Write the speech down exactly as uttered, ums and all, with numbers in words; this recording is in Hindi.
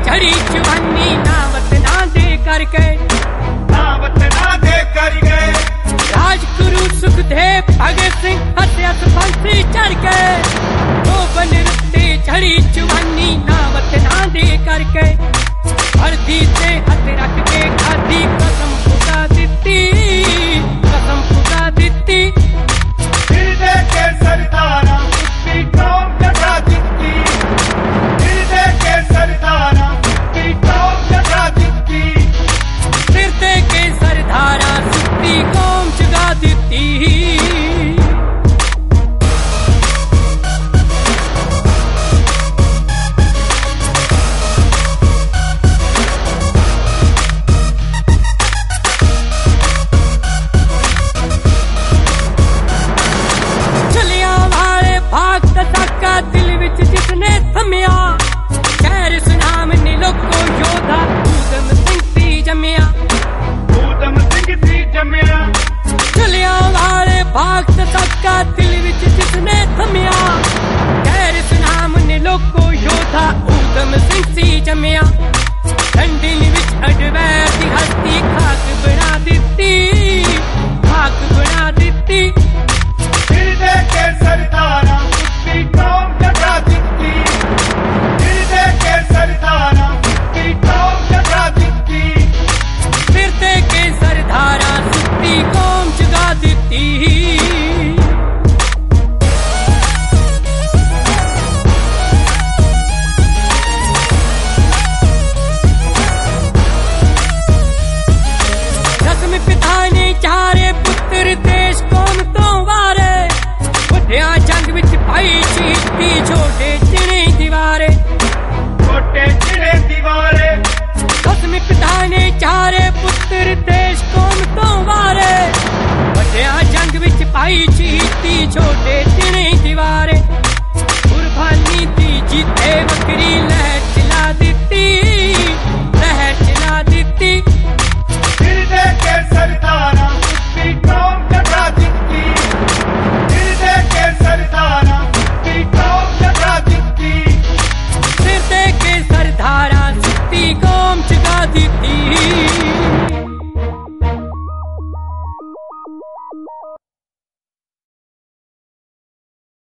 झड़ी जवानी नावत ना दे कर गए, नावत ना दे कर गए। राजगुरु सुखदेव भगत सिंह हथियार फांसी चढ़ गए, वो बन रुते झड़ी जवानी नावत ना दे कर गए। वर्दी से हथ रख के खाधी कसम खुदा दिती, कसम खुदा दिती। दिल दे के सरदारा सुत्ती कौम जगा दिती, दिल दे के सरदारा सुत्ती कौम जगा दिती। सिर दे के सरदारा सुत्ती कौम जगा दिती। दिल विच जिसने थमिया खैर सुनाम ने लोगो योधा ऊधम सिंह सी जमिया, ऊधम सिंह सी जमिया। चलिया वाले भाग तका दिल विच जिसने थमिया खैर सुनाम ने लोगो योधा ऊधम सिंह सी जमिया। ठंडिल विच अडवैर दी हस्ती खाक बना दिती, खाक बना दिती। दिल दे के सरदारा सुत्ती कौम जगा दिती, दिल दे के सरदारा सुत्ती कौम जगा दिती। सिर दे के सरदारा सुत्ती कौम जगा दिती। रस्म पिता ने चारे पुत्र देश कौम तो वारे, बुढ़िया जंग विच पाई शहीदी छोटे चिड़े दीवारे, छोटे चिड़े दीवारे। रस्म पिता ने चारे पुत्र देश कौम तो वारे, बुढ़िया जंग विच पाई शहीदी छोटे चिड़े दीवारे।